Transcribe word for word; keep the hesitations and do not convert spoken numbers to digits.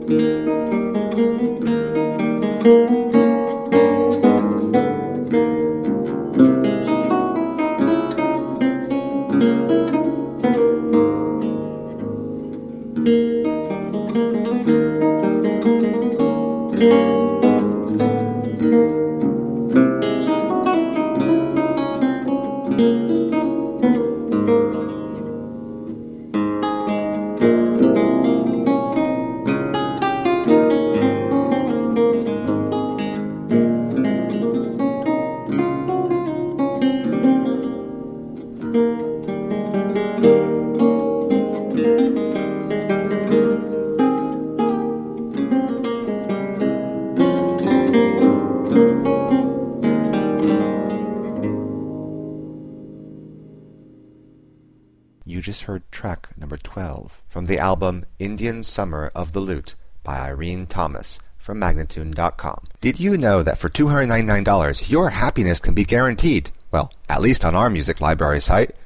You just heard track number twelve from the album Indian Summer of the Lute by Irene Thomas from Magnatune dot com. Did you know that for two hundred ninety-nine dollars your happiness can be guaranteed? Well, at least on our music library site.